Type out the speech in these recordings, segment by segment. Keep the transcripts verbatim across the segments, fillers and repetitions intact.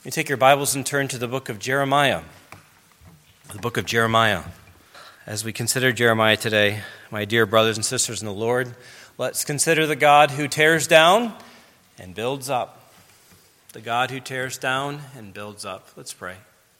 You take your Bibles and turn to the book of Jeremiah. The book of Jeremiah. As we consider Jeremiah today, my dear brothers and sisters in the Lord, let's consider the God who tears down and builds up. The God who tears down and builds up. Let's pray.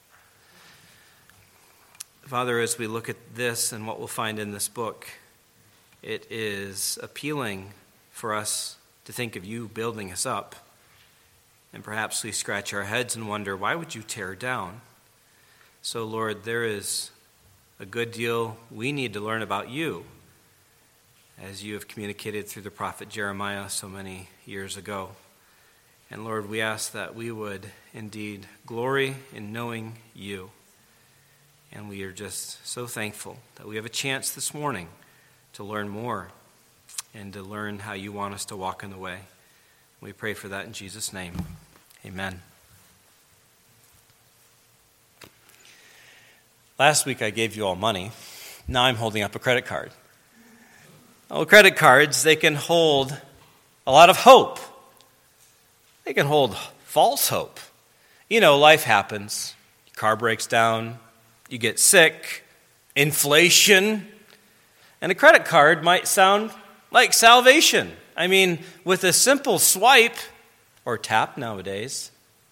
Father, as we look at this and what we'll find in this book, it is appealing for us to think of you building us up. And perhaps we scratch our heads and wonder, why would you tear down? So, Lord, there is a good deal we need to learn about you, as you have communicated through the prophet Jeremiah so many years ago. And Lord, we ask that we would indeed glory in knowing you. And we are just so thankful that we have a chance this morning to learn more and to learn how you want us to walk in the way. We pray for that in Jesus' name. Amen. Last week I gave you all money. Now I'm holding up a credit card. Oh, credit cards, they can hold a lot of hope. They can hold false hope. You know, life happens. Your car breaks down. You get sick. Inflation. And a credit card might sound like salvation. I mean, with a simple swipe, or tap nowadays,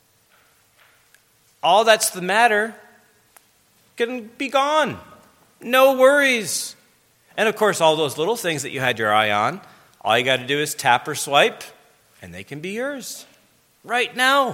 all that's the matter can be gone. No worries. And of course, all those little things that you had your eye on, all you got to do is tap or swipe, and they can be yours right now.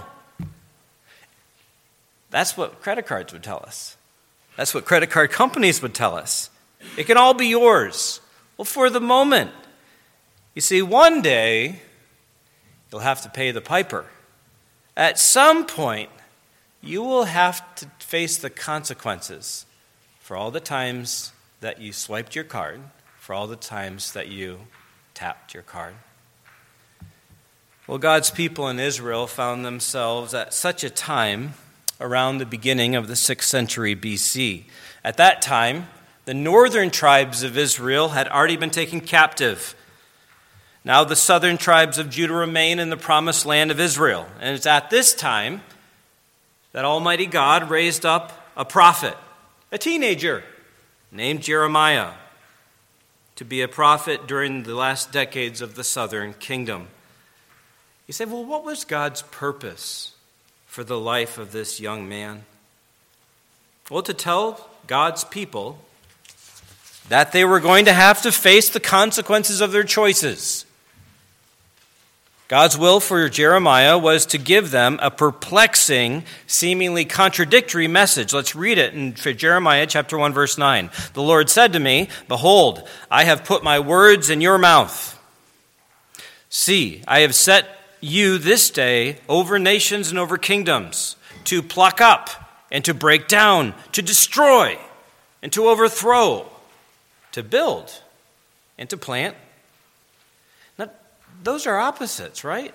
That's what credit cards would tell us. That's what credit card companies would tell us. It can all be yours. Well, for the moment. You see, one day, you'll have to pay the piper. At some point, you will have to face the consequences for all the times that you swiped your card, for all the times that you tapped your card. Well, God's people in Israel found themselves at such a time around the beginning of the sixth century B C. At that time, the northern tribes of Israel had already been taken captive. Now the southern tribes of Judah remain in the promised land of Israel. And it's at this time that Almighty God raised up a prophet, a teenager, named Jeremiah, to be a prophet during the last decades of the southern kingdom. You say, well, what was God's purpose for the life of this young man? Well, to tell God's people that they were going to have to face the consequences of their choices. God's will for Jeremiah was to give them a perplexing, seemingly contradictory message. Let's read it in Jeremiah chapter one, verse nine. The Lord said to me, "Behold, I have put my words in your mouth. See, I have set you this day over nations and over kingdoms, to pluck up and to break down, to destroy and to overthrow, to build and to plant." Those are opposites, right?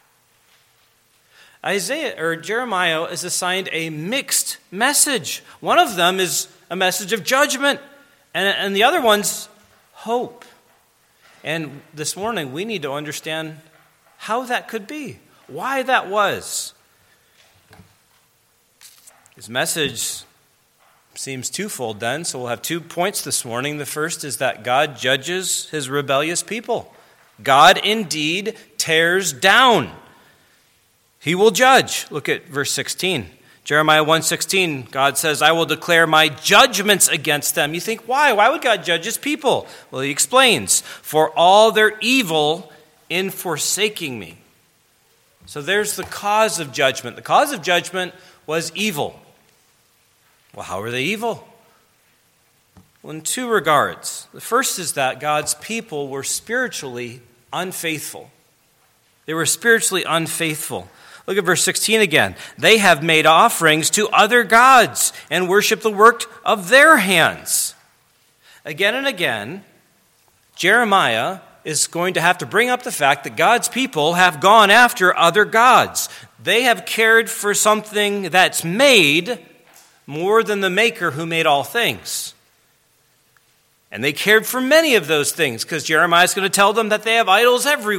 Isaiah or Jeremiah is assigned a mixed message. One of them is a message of judgment, and, and the other one's hope. And this morning we need to understand how that could be, why that was. His message seems twofold then, so we'll have two points this morning. The first is that God judges his rebellious people. God indeed tears down. He will judge. Look at verse sixteen. Jeremiah one sixteen, God says, "I will declare my judgments against them." You think, why? Why would God judge his people? Well, he explains, "For all their evil in forsaking me." So there's the cause of judgment. The cause of judgment was evil. Well, how are they evil? Well, in two regards. The first is that God's people were spiritually unfaithful. They were spiritually unfaithful. Look at verse sixteen again. "They have made offerings to other gods and worship the work of their hands." Again and again, Jeremiah is going to have to bring up the fact that God's people have gone after other gods. They have cared for something that's made more than the maker who made all things. And they cared for many of those things, because Jeremiah is going to tell them that they have idols everywhere.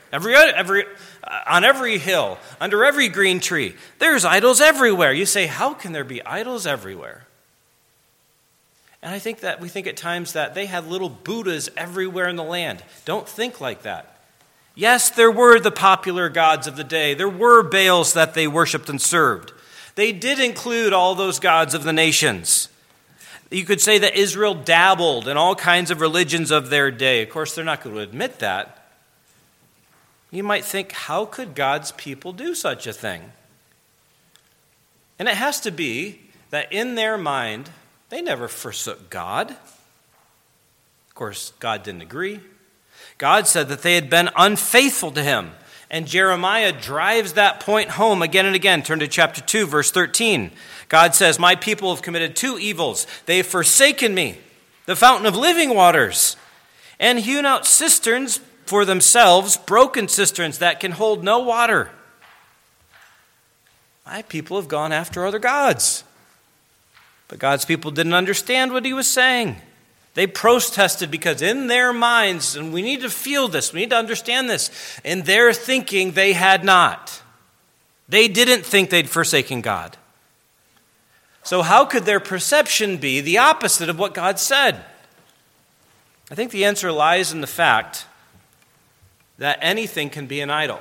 Every, every, uh, on every hill, under every green tree, there's idols everywhere. You say, how can there be idols everywhere? And I think that we think at times that they had little Buddhas everywhere in the land. Don't think like that. Yes, there were the popular gods of the day. There were Baals that they worshiped and served. They did include all those gods of the nations. You could say that Israel dabbled in all kinds of religions of their day. Of course, they're not going to admit that. You might think, how could God's people do such a thing? And it has to be that in their mind, they never forsook God. Of course, God didn't agree. God said that they had been unfaithful to him. And Jeremiah drives that point home again and again. Turn to chapter two, verse thirteen. God says, my people have committed two evils. They have forsaken me, the fountain of living waters, and hewn out cisterns for themselves, broken cisterns that can hold no water. My people have gone after other gods. But God's people didn't understand what he was saying. They protested because in their minds, and we need to feel this, we need to understand this, in their thinking they had not. They didn't think they'd forsaken God. So how could their perception be the opposite of what God said? I think the answer lies in the fact that anything can be an idol.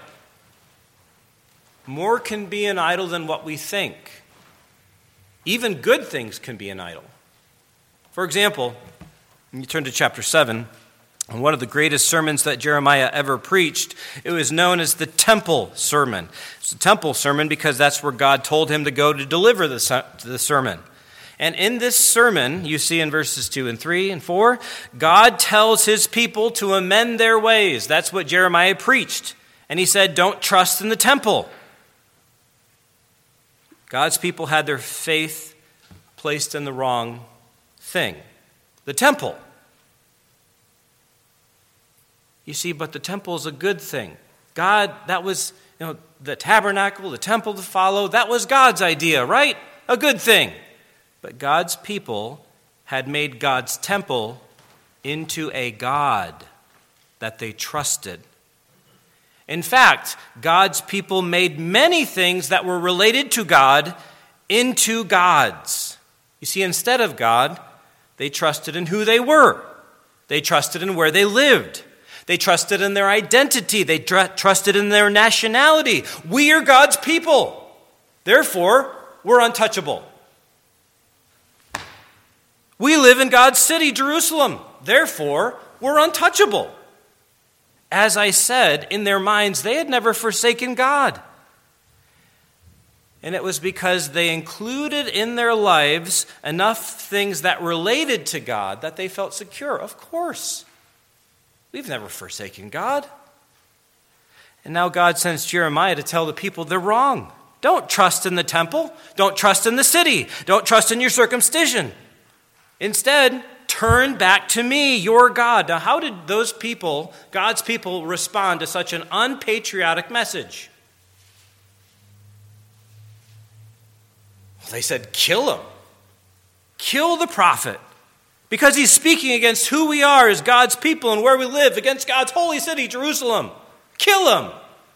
More can be an idol than what we think. Even good things can be an idol. For example, when you turn to chapter seven, and one of the greatest sermons that Jeremiah ever preached, it was known as the Temple Sermon. It's a temple sermon because that's where God told him to go to deliver the, the sermon. And in this sermon, you see in verses two and three and four, God tells his people to amend their ways. That's what Jeremiah preached. And he said, don't trust in the temple. God's people had their faith placed in the wrong thing, the temple. You see, but the temple is a good thing. God, that was, you know, the tabernacle, the temple to follow, that was God's idea, right? A good thing. But God's people had made God's temple into a god that they trusted. In fact, God's people made many things that were related to God into gods. You see, instead of God, they trusted in who they were. They trusted in where they lived. They trusted in their identity. They tr- trusted in their nationality. We are God's people. Therefore, we're untouchable. We live in God's city, Jerusalem. Therefore, we're untouchable. As I said, in their minds, they had never forsaken God. And it was because they included in their lives enough things that related to God that they felt secure. Of course. We've never forsaken God. And now God sends Jeremiah to tell the people they're wrong. Don't trust in the temple. Don't trust in the city. Don't trust in your circumcision. Instead, turn back to me, your God. Now, how did those people, God's people, respond to such an unpatriotic message? Well, they said, kill him. Kill the prophet. Because he's speaking against who we are as God's people and where we live, against God's holy city, Jerusalem. Kill him.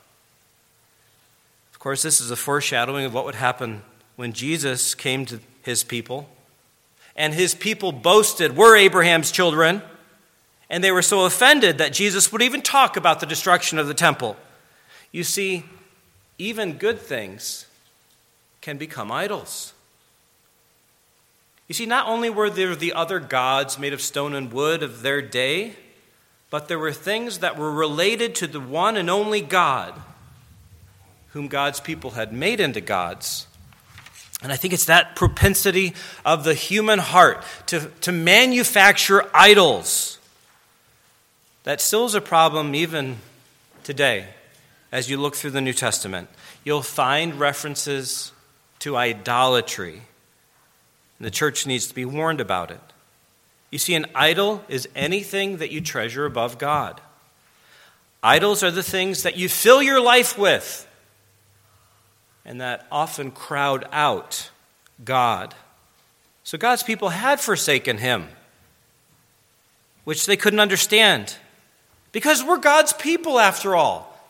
Of course, this is a foreshadowing of what would happen when Jesus came to his people. And his people boasted, we're Abraham's children. And they were so offended that Jesus would even talk about the destruction of the temple. You see, even good things can become idols. You see, not only were there the other gods made of stone and wood of their day, but there were things that were related to the one and only God, whom God's people had made into gods. And I think it's that propensity of the human heart to, to manufacture idols that still is a problem even today. As you look through the New Testament, you'll find references to idolatry. And the church needs to be warned about it. You see, an idol is anything that you treasure above God. Idols are the things that you fill your life with, and that often crowd out God. So God's people had forsaken him, which they couldn't understand. Because we're God's people after all.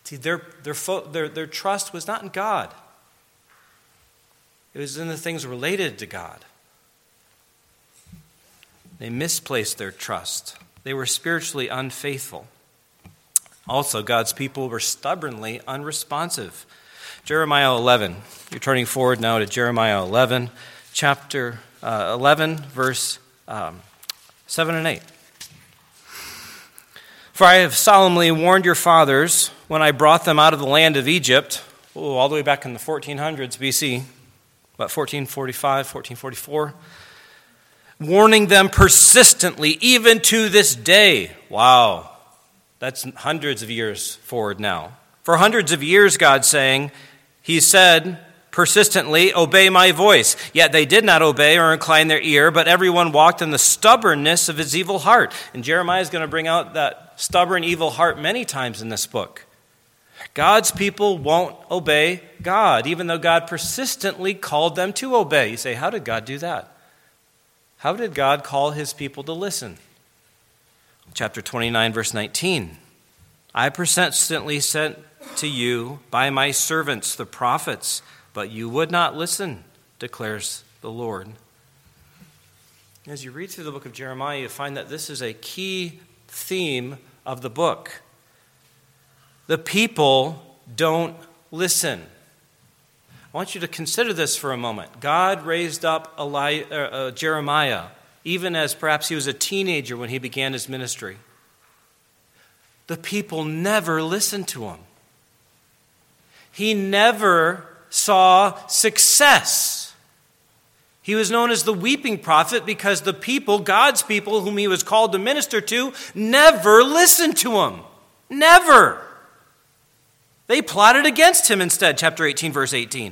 See, their, their, their, their trust was not in God. It was in the things related to God. They misplaced their trust. They were spiritually unfaithful. Also, God's people were stubbornly unresponsive. Jeremiah eleven. You're turning forward now to Jeremiah eleven, chapter uh, eleven, verse um, seven and eight. For I have solemnly warned your fathers when I brought them out of the land of Egypt, oh, all the way back in the fourteen hundreds B C, about fourteen forty-five, fourteen forty-four, warning them persistently, even to this day. Wow, that's hundreds of years forward now. For hundreds of years, God's saying, He said persistently, obey my voice. Yet they did not obey or incline their ear, but everyone walked in the stubbornness of his evil heart. And Jeremiah is going to bring out that stubborn, evil heart many times in this book. God's people won't obey God, even though God persistently called them to obey. You say, how did God do that? How did God call his people to listen? Chapter twenty-nine, verse nineteen. I persistently sent to you by my servants, the prophets, but you would not listen, declares the Lord. As you read through the book of Jeremiah, you find that this is a key theme of the book. The people don't listen. I want you to consider this for a moment. God raised up Eli- uh, uh, Jeremiah, even as perhaps he was a teenager when he began his ministry. The people never listened to him. He never saw success. He was known as the weeping prophet because the people, God's people, whom he was called to minister to, never listened to him. Never. They plotted against him instead, chapter eighteen, verse eighteen.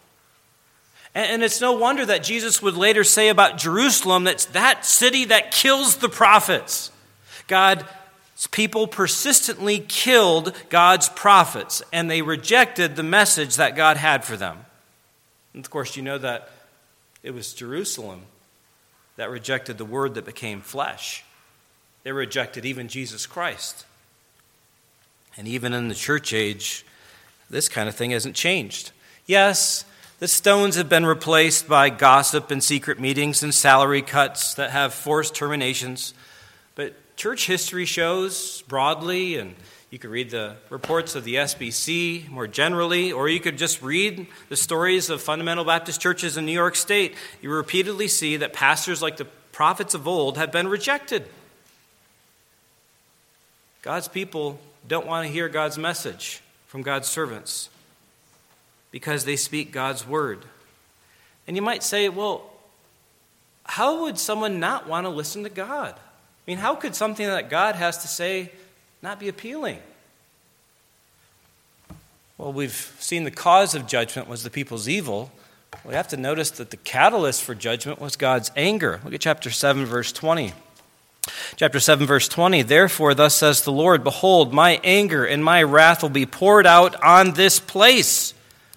And it's no wonder that Jesus would later say about Jerusalem, that's that city that kills the prophets. God's people persistently killed God's prophets, and they rejected the message that God had for them. And of course, you know that it was Jerusalem that rejected the word that became flesh. They rejected even Jesus Christ. And even in the church age, this kind of thing hasn't changed. Yes, the stones have been replaced by gossip and secret meetings and salary cuts that have forced terminations. But church history shows broadly, and you could read the reports of the S B C more generally, or you could just read the stories of fundamental Baptist churches in New York State. You repeatedly see that pastors like the prophets of old have been rejected. God's people don't want to hear God's message from God's servants because they speak God's word. And you might say, well, how would someone not want to listen to God? I mean, how could something that God has to say not be appealing? Well, we've seen the cause of judgment was the people's evil. We have to notice that the catalyst for judgment was God's anger. Look at chapter seven, verse twenty. Chapter seven, verse twenty, therefore, thus says the Lord, behold, my anger and my wrath will be poured out on this place.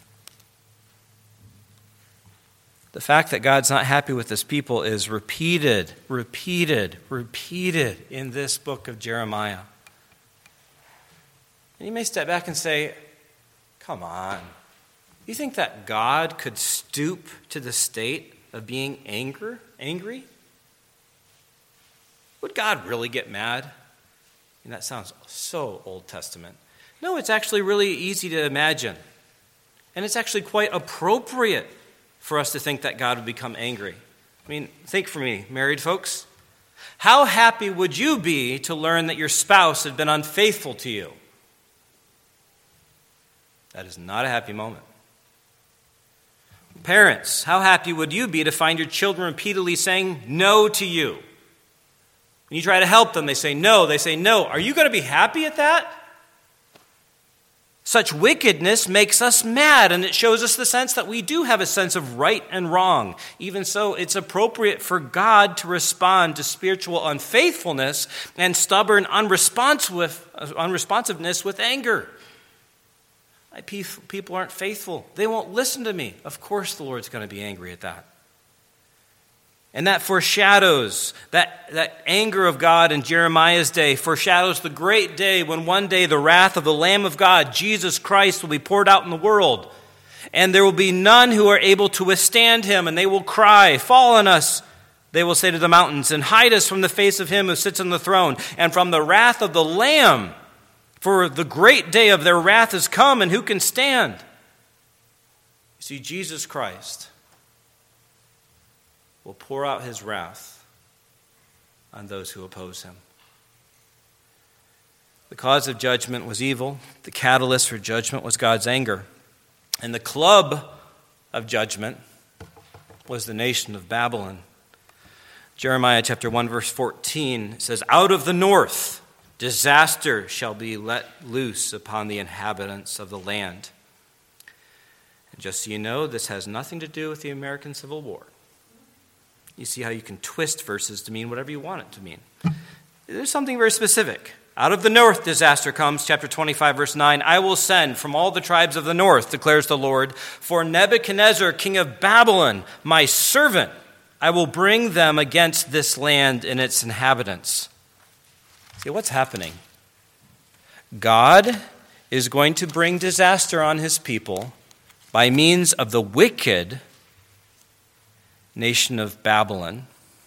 The fact that God's not happy with his people is repeated, repeated, repeated in this book of Jeremiah. And you may step back and say, come on. You think that God could stoop to the state of being anger, angry? Would God really get mad? And that sounds so Old Testament. No, it's actually really easy to imagine. And it's actually quite appropriate for us to think that God would become angry. I mean, think for me, married folks. How happy would you be to learn that your spouse had been unfaithful to you? That is not a happy moment. Parents, how happy would you be to find your children repeatedly saying no to you? When you try to help them, they say no, they say no. Are you going to be happy at that? Such wickedness makes us mad, and it shows us the sense that we do have a sense of right and wrong. Even so, it's appropriate for God to respond to spiritual unfaithfulness and stubborn unresponsiveness with anger. My people aren't faithful. They won't listen to me. Of course the Lord's going to be angry at that. And that foreshadows, that, that anger of God in Jeremiah's day foreshadows the great day when one day the wrath of the Lamb of God, Jesus Christ, will be poured out in the world. And there will be none who are able to withstand him, and they will cry, "Fall on us," they will say to the mountains, "and hide us from the face of him who sits on the throne, and from the wrath of the Lamb. For the great day of their wrath has come, and who can stand?" You see, Jesus Christ will pour out his wrath on those who oppose him. The cause of judgment was evil. The catalyst for judgment was God's anger. And the club of judgment was the nation of Babylon. Jeremiah chapter one, verse fourteen says, "Out of the north disaster shall be let loose upon the inhabitants of the land." And just so you know, this has nothing to do with the American Civil War. You see how you can twist verses to mean whatever you want it to mean. There's something very specific. Out of the north disaster comes, chapter twenty-five, verse nine, "I will send from all the tribes of the north, declares the Lord, for Nebuchadnezzar, king of Babylon, my servant. I will bring them against this land and its inhabitants." See, what's happening? God is going to bring disaster on his people by means of the wicked nation of Babylon.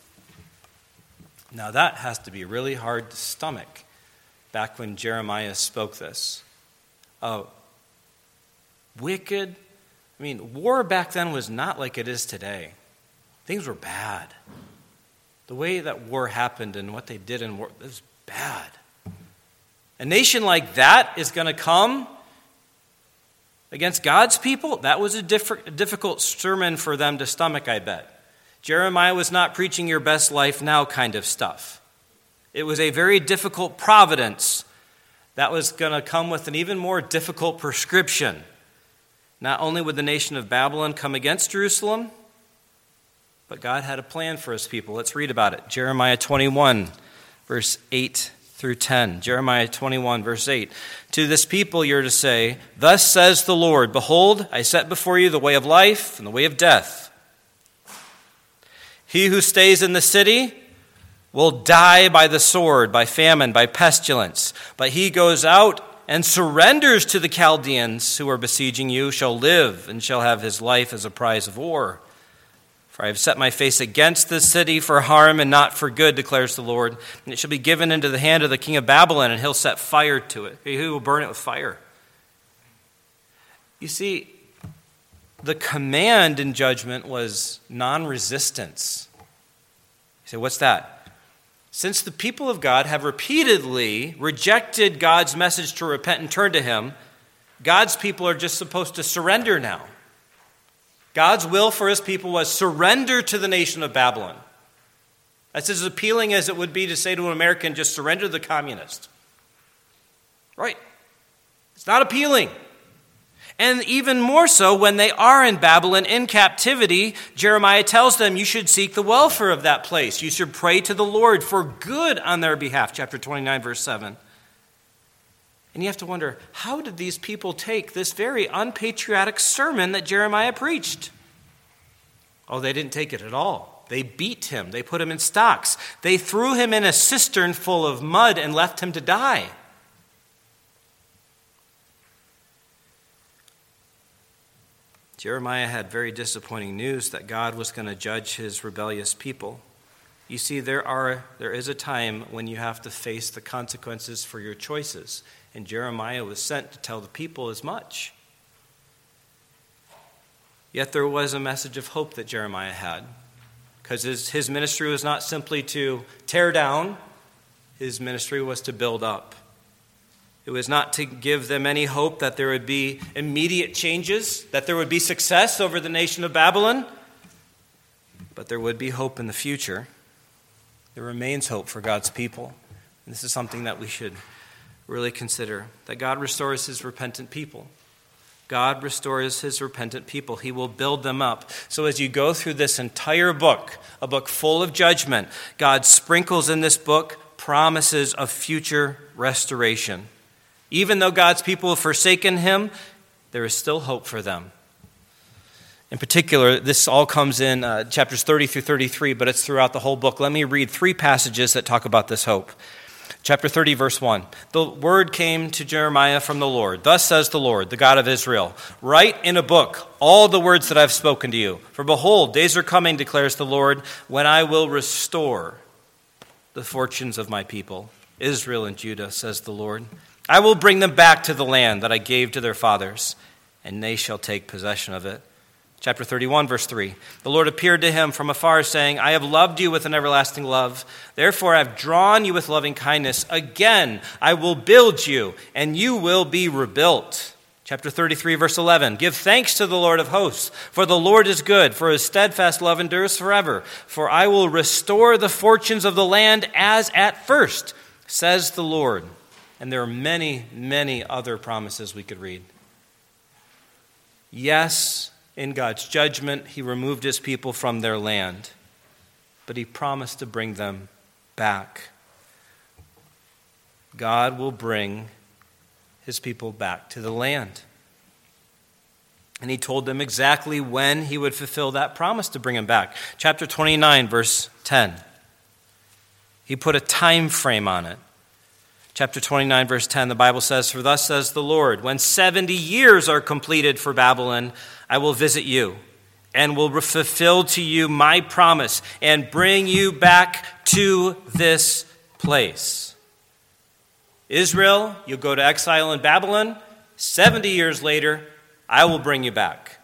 Now that has to be really hard to stomach back when Jeremiah spoke this. Oh, wicked? I mean, war back then was not like it is today. Things were bad. The way that war happened and what they did in war, it was bad. A nation like that is going to come against God's people? That was a diff- difficult sermon for them to stomach, I bet. Jeremiah was not preaching your best life now kind of stuff. It was a very difficult providence that was going to come with an even more difficult prescription. Not only would the nation of Babylon come against Jerusalem, but God had a plan for his people. Let's read about it. Jeremiah twenty-one, verse eight through ten. Jeremiah twenty-one, verse eight. "To this people you're to say, 'Thus says the Lord, behold, I set before you the way of life and the way of death. He who stays in the city will die by the sword, by famine, by pestilence. But he goes out and surrenders to the Chaldeans who are besieging you shall live and shall have his life as a prize of war. For I have set my face against this city for harm and not for good, declares the Lord. And it shall be given into the hand of the king of Babylon, and he'll set fire to it. He will burn it with fire.'" You see, the command in judgment was non-resistance. You say, what's that? Since the people of God have repeatedly rejected God's message to repent and turn to him, God's people are just supposed to surrender now. God's will for his people was surrender to the nation of Babylon. That's as appealing as it would be to say to an American, just surrender to the communist. Right? It's not appealing. And even more so when they are in Babylon in captivity, Jeremiah tells them you should seek the welfare of that place. You should pray to the Lord for good on their behalf. Chapter twenty-nine, verse seven. And you have to wonder, how did these people take this very unpatriotic sermon that Jeremiah preached? Oh, they didn't take it at all. They beat him. They put him in stocks. They threw him in a cistern full of mud and left him to die. Jeremiah had very disappointing news that God was going to judge his rebellious people. You see, there are there is a time when you have to face the consequences for your choices, and Jeremiah was sent to tell the people as much. Yet there was a message of hope that Jeremiah had, because his, his ministry was not simply to tear down, his ministry was to build up. It was not to give them any hope that there would be immediate changes, that there would be success over the nation of Babylon, but there would be hope in the future. There remains hope for God's people. And this is something that we should really consider, that God restores his repentant people. God restores his repentant people. He will build them up. So as you go through this entire book, a book full of judgment, God sprinkles in this book promises of future restoration. Even though God's people have forsaken him, there is still hope for them. In particular, this all comes in uh, chapters thirty through thirty-three, but it's throughout the whole book. Let me read three passages that talk about this hope. Chapter thirty, verse one. The word came to Jeremiah from the Lord. Thus says the Lord, the God of Israel, write in a book all the words that I've spoken to you. For behold, days are coming, declares the Lord, when I will restore the fortunes of my people, Israel and Judah, says the Lord. I will bring them back to the land that I gave to their fathers, and they shall take possession of it. Chapter thirty-one, verse three. The Lord appeared to him from afar, saying, I have loved you with an everlasting love. Therefore I have drawn you with loving kindness. Again, I will build you, and you will be rebuilt. Chapter thirty-three, verse eleven. Give thanks to the Lord of hosts, for the Lord is good, for his steadfast love endures forever. For I will restore the fortunes of the land as at first, says the Lord. And there are many, many other promises we could read. Yes, in God's judgment, he removed his people from their land, but he promised to bring them back. God will bring his people back to the land. And he told them exactly when he would fulfill that promise to bring them back. Chapter twenty-nine, verse ten. He put a time frame on it. Chapter twenty-nine, verse ten, the Bible says, For thus says the Lord, when seventy years are completed for Babylon, I will visit you and will fulfill to you my promise and bring you back to this place. Israel, you'll go to exile in Babylon. seventy years later, I will bring you back.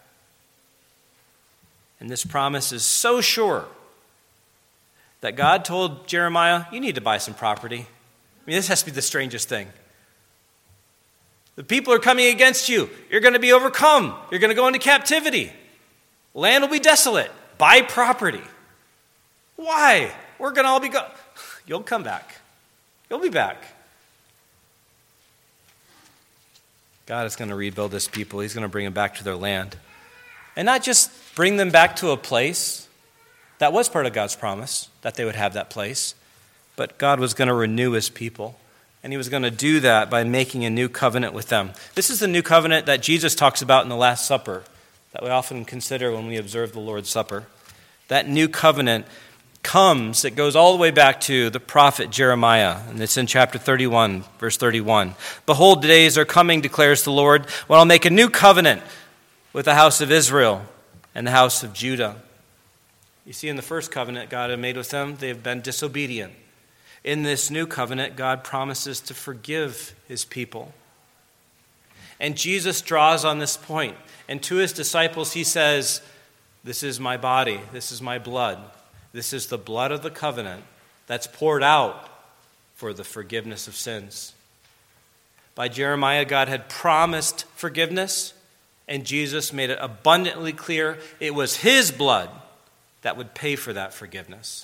And this promise is so sure that God told Jeremiah, you need to buy some property. I mean, this has to be the strangest thing. The people are coming against you. You're going to be overcome. You're going to go into captivity. Land will be desolate. Buy property. Why? We're going to all be go. You'll come back. You'll be back. God is going to rebuild his people. He's going to bring them back to their land. And not just bring them back to a place that was part of God's promise, that they would have that place, but God was going to renew his people. And he was going to do that by making a new covenant with them. This is the new covenant that Jesus talks about in the Last Supper, that we often consider when we observe the Lord's Supper. That new covenant comes, it goes all the way back to the prophet Jeremiah, and it's in chapter thirty-one, verse thirty-one. Behold, the days are coming, declares the Lord, when I'll make a new covenant with the house of Israel and the house of Judah. You see, in the first covenant God had made with them, they have been disobedient. In this new covenant, God promises to forgive his people. And Jesus draws on this point. And to his disciples, he says, this is my body, this is my blood. This is the blood of the covenant that's poured out for the forgiveness of sins. By Jeremiah, God had promised forgiveness, and Jesus made it abundantly clear it was his blood that would pay for that forgiveness.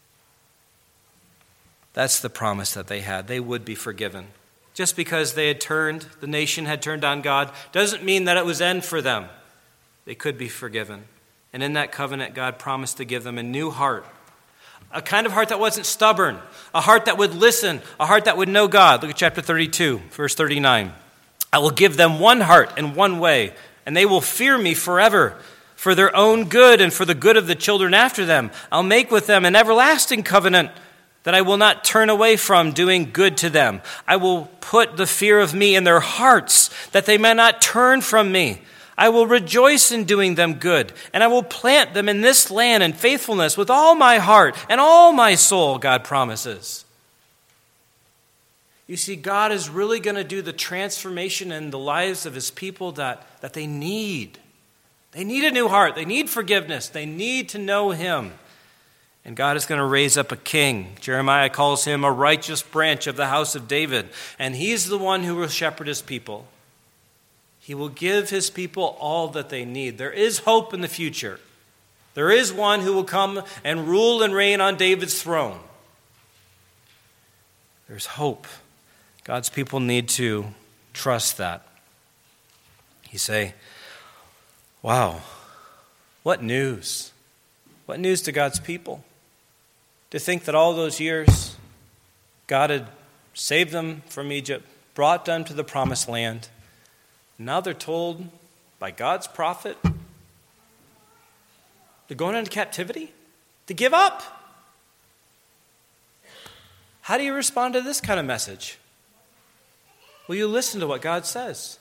That's the promise that they had. They would be forgiven. Just because they had turned, the nation had turned on God, doesn't mean that it was end for them. They could be forgiven. And in that covenant, God promised to give them a new heart. A kind of heart that wasn't stubborn. A heart that would listen. A heart that would know God. Look at chapter thirty-two, verse thirty-nine. I will give them one heart and one way, and they will fear me forever. For their own good and for the good of the children after them, I'll make with them an everlasting covenant that I will not turn away from doing good to them. I will put the fear of me in their hearts, that they may not turn from me. I will rejoice in doing them good, and I will plant them in this land in faithfulness with all my heart and all my soul, God promises. You see, God is really going to do the transformation in the lives of his people that, that they need. They need a new heart. They need forgiveness. They need to know him. And God is going to raise up a king. Jeremiah calls him a righteous branch of the house of David. And he's the one who will shepherd his people. He will give his people all that they need. There is hope in the future. There is one who will come and rule and reign on David's throne. There's hope. God's people need to trust that. You say, wow, what news. What news to God's people. To think that all those years God had saved them from Egypt, brought them to the promised land. Now they're told by God's prophet They're going into captivity? To give up? How do you respond to this kind of message? Will you listen to what God says?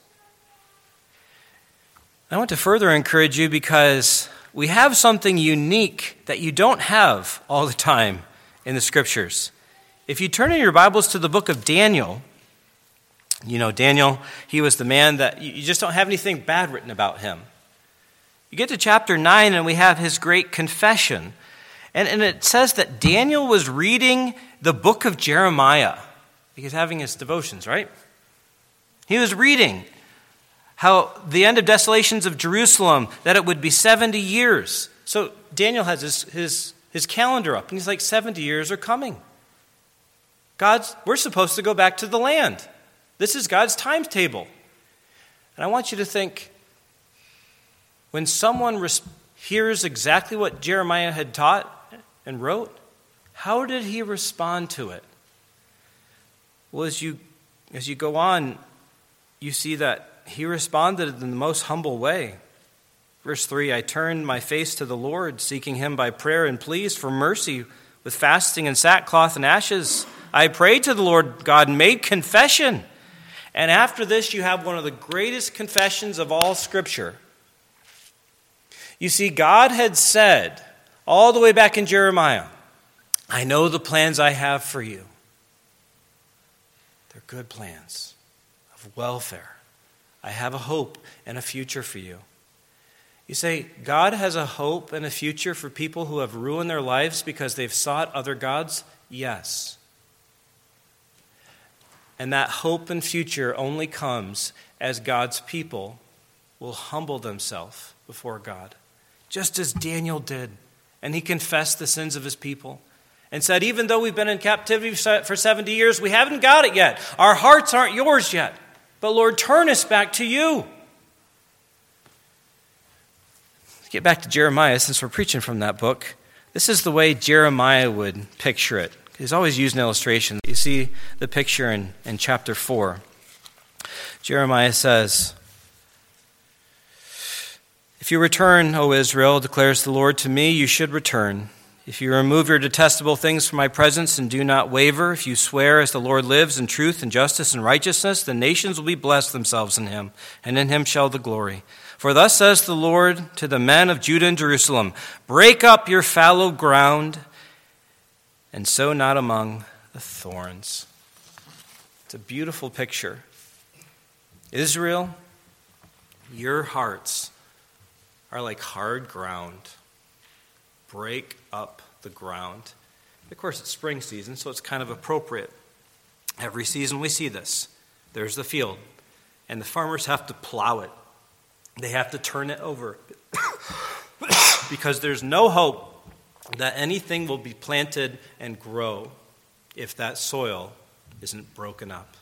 I want to further encourage you because we have something unique that you don't have all the time in the Scriptures. If you turn in your Bibles to the book of Daniel, you know, Daniel, he was the man that you just don't have anything bad written about him. You get to chapter nine and we have his great confession. And, and it says that Daniel was reading the book of Jeremiah. He was having his devotions, right? He was reading how the end of desolations of Jerusalem, that it would be seventy years. So Daniel has his, his, his calendar up, and he's like, seventy years are coming. God's, we're supposed to go back to the land. This is God's timetable. And I want you to think, when someone res- hears exactly what Jeremiah had taught and wrote, how did he respond to it? Well, as you, as you go on, you see that he responded in the most humble way. Verse three, I turned my face to the Lord, seeking him by prayer and pleas for mercy with fasting and sackcloth and ashes. I prayed to the Lord God and made confession. And after this, you have one of the greatest confessions of all Scripture. You see, God had said, all the way back in Jeremiah, I know the plans I have for you. They're good plans of welfare. I have a hope and a future for you. You say, God has a hope and a future for people who have ruined their lives because they've sought other gods? Yes. And that hope and future only comes as God's people will humble themselves before God. Just as Daniel did. And he confessed the sins of his people. And said, even though we've been in captivity for seventy years, we haven't got it yet. Our hearts aren't yours yet. But Lord, turn us back to you. Let's get back to Jeremiah since we're preaching from that book. This is the way Jeremiah would picture it. He's always used an illustration. You see the picture in, in chapter four. Jeremiah says, if you return, O Israel, declares the Lord to me, you should return. If you remove your detestable things from my presence and do not waver, if you swear as the Lord lives in truth and justice and righteousness, the nations will be blessed themselves in him, and in him shall the glory. For thus says the Lord to the men of Judah and Jerusalem, break up your fallow ground and sow not among the thorns. It's a beautiful picture. Israel, your hearts are like hard ground. Break up the ground. Of course, it's spring season, so it's kind of appropriate. Every season we see this. There's the field, and the farmers have to plow it. They have to turn it over because there's no hope that anything will be planted and grow if that soil isn't broken up.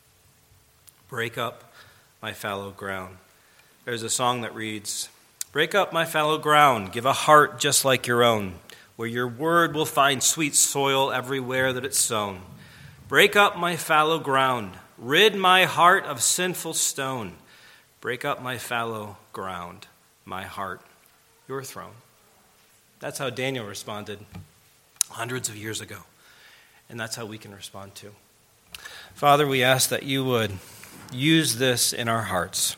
Break up my fallow ground. There's a song that reads, break up my fallow ground, give a heart just like your own, where your word will find sweet soil everywhere that it's sown. Break up my fallow ground, rid my heart of sinful stone. Break up my fallow ground, my heart, your throne. That's how Daniel responded hundreds of years ago, and that's how we can respond too. Father, we ask that you would use this in our hearts.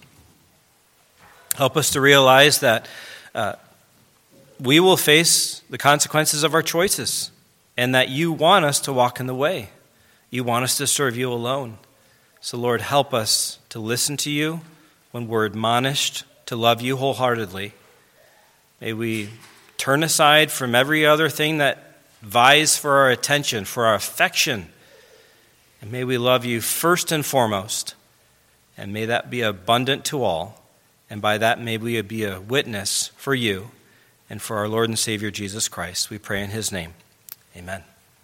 Help us to realize that uh, we will face the consequences of our choices and that you want us to walk in the way. You want us to serve you alone. So, Lord, help us to listen to you when we're admonished to love you wholeheartedly. May we turn aside from every other thing that vies for our attention, for our affection. And may we love you first and foremost. And may that be abundant to all. And by that, may we be a witness for you and for our Lord and Savior, Jesus Christ. We pray in his name. Amen.